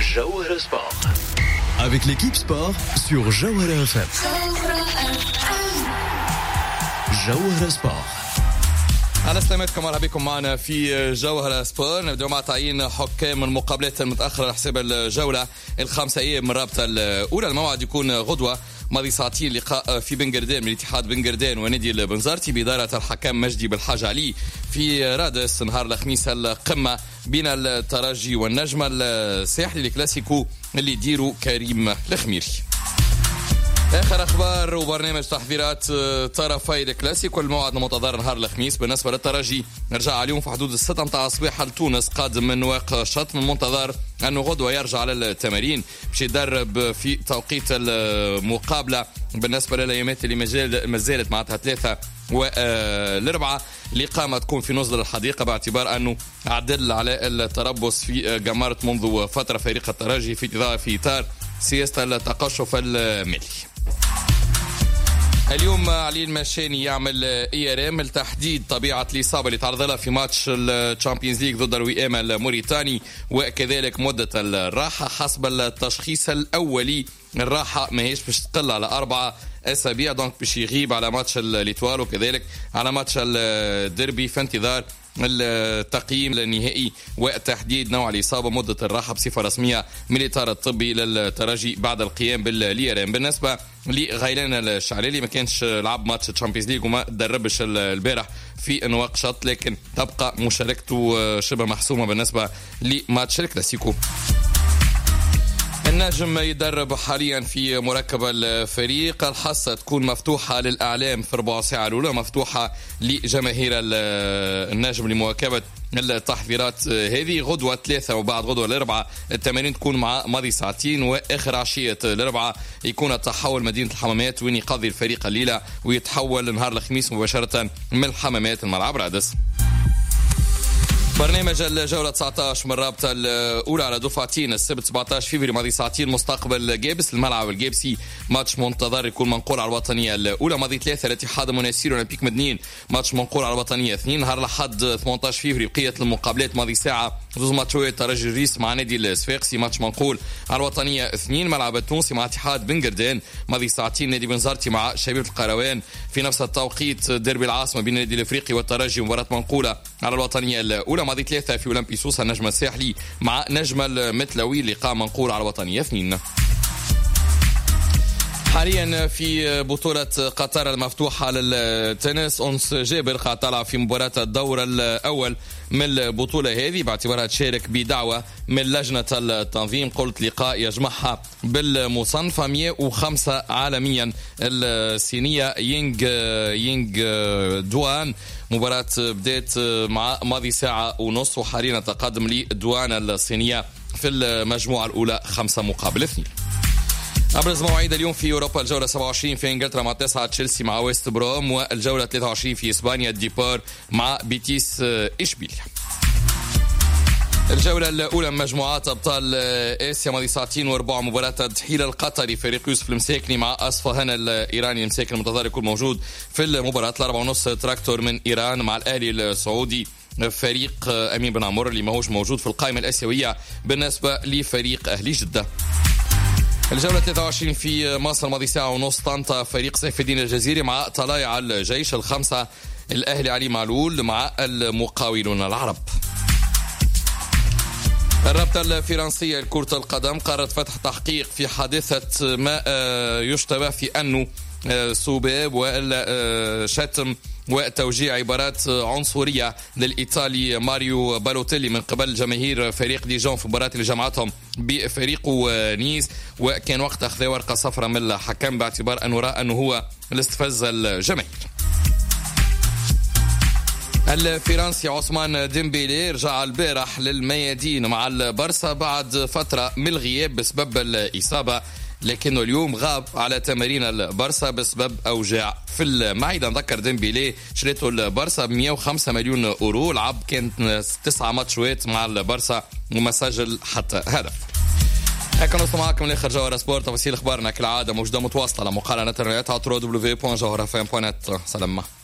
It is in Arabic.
Jawhara Sport. Avec l'équipe sport sur Jawhara FM. Jawhara Sport. أهلا سلامتكم مرحبا بكم معنا في جوهرة سبور. نبدأ مع تعيين حكام المقابلات المتأخرة على حساب الجولة الخامسة من الرابطة الأولى. الموعد يكون غدوة ماضي ساعتين لقاء في بنقردان من اتحاد بنقردان ونادي البنزرتي بإدارة الحكم مجدي بالحاج علي. في رادس نهار الخميس القمة بين الترجي والنجمة الساحلي الكلاسيكو اللي يديروا كريم الخميري. آخر أخبار وبرنامج تحضيرات طرفي الكلاسيكو. الموعد المنتظر نهار الخميس بالنسبة للترجي نرجع اليوم في حدود 6 متاع الصباح لتونس قادم من نواكشوط. من المنتظر أنه غدوة يرجع على التمارين باش يدرب في توقيت المقابلة بالنسبة للأيامات اللي مازالت معناتها 3 والأربعة. الإقامة تكون في نزل الحديقة باعتبار أنه عدل على التربص في جمارة منذ فترة فريق الترجي في إطار سياسة التقشف المالي. اليوم علي المشاني يعمل إيرام لتحديد طبيعة الإصابة اللي تعرض لها في ماتش الشامبيونز ليج ضد الوئام الموريتاني وكذلك مدة الراحة. حسب التشخيص الأولي الراحة ما هيش باش تقل على 4 أسابيع، دونك باش يغيب على ماتش الإتوال وكذلك على ماتش الديربي في انتظار التقييم النهائي وتحديد نوع الإصابة. مدة الراحة بصفة رسمية من الإطار الطبي للترجي بعد القيام بالليرين. بالنسبة لغيلان الشعلالي ما كانش لعب ماتش الشامبيونز ليج وما دربش البارح في نواكشوط، لكن تبقى مشاركته شبه محسومة بالنسبة لماتش الكلاسيكو. النجم يدرب حاليا في مركب الفريق. الحصة تكون مفتوحة للإعلام في 4 ساعة الأولى، مفتوحة لجماهير النجم لمواكبة التحضيرات هذه. غدوة 3 وبعد غدوة الأربعة التمارين تكون مع ماضي ساعتين، وآخر عشية الأربعة يكون التحول مدينة الحمامات وين يقضي الفريق الليلة ويتحول نهار الخميس مباشرة من الحمامات الملعب رادس. برنامج الجولة 19 من الرابطة الأولى على دفعتين. السبت 17 فبراير ماضي ساعتين مستقبل جابس الملعب الجابسي، ماتش منتظر يكون منقول على الوطنية الأولى. ماضي 3 الاتحاد المنافسين والأولمبيك مدنين، ماتش منقول على الوطنية 2. نهار الأحد 18 فبراير بقية المقابلات ماضي ساعة 2 ماتشات ترجي الريس مع نادي الصفاقسي، ماتش منقول على الوطنية 2. ملعب التونسي مع اتحاد بنقردان ماضي ساعتين نادي بنزرتي مع شبيبة القروان. في نفس التوقيت ديربي العاصمة بين النادي الأفريقي والترجي مباراة منقولة على الوطنية الأولى. ماضي 3 في أولمبي سوسة النجم الساحلي مع نجم المتلوي لقاء منقول على الوطنية 2. حاليا في بطولة قطر المفتوحة للتنس أنس جابر قاعد طالع في مباراة الدور الأول من البطولة هذه باعتبارها تشارك بدعوة من لجنة التنظيم. قلت لقاء يجمعها بالمصنفة 105 عالميا الصينية يينغ دوان. مباراة بدأت مع ماضي ساعة ونص وحاليا تقدم لدوان الصينية في المجموعة الأولى 5 مقابل 2. أبرز مواعيد اليوم في أوروبا: الجولة 27 في إنجلترا مع 9 تشيلسي مع ويست بروم، والجولة 23 في إسبانيا ديبار مع بيتيس إشبيليا. الجولة الأولى من مجموعات أبطال آسيا ماضي ساعتين واربع مباراة التحيل القطري فريق يوسف المساكني مع أصفهان الإيراني. المساكن المنتظر يكون موجود في المباراة. 4:30 تراكتور من إيران مع الأهلي السعودي فريق أمين بن عمر اللي ماهوش موجود في القائمة الآسيوية بالنسبة لفريق أهلي جدة. الجولة 23 في مصر ماضي ساعة ونص طنطا فريق سيف الدين الجزيري مع طلايع الجيش. 5 الأهلي علي معلول مع المقاولون العرب. الرابطة الفرنسية لكرة القدم قررت فتح تحقيق في حادثة ما يشتبه في أنه سباب وشتم وتوجيه عبارات عنصرية للإيطالي ماريو بالوتيلي من قبل جماهير فريق ديجون في مباراة اللي جمعتهم بفريق نيس، وكان وقت أخذ ورقة صفراء من الحكم باعتبار أنه رأى أنه هو الاستفز الجماهير. الفرنسي عثمان ديمبيلي رجع البارح للميادين مع البارسا بعد فترة من الغياب بسبب الإصابة، لكنه اليوم غاب على تمارين البارسا بسبب أوجاع في المعدة. نذكر ديمبيلي شريته البارسا ب 105 مليون أورو، لعب كانت 9 ماتشات مع البارسا وما سجل حتى هدف. هكا نوصل معكم لاخر جوهرة سبورت. تفاصيل اخبارنا كالعادة موجودة متواصلة على مقالة نت الرياضة www.jawharafm.net. سلام.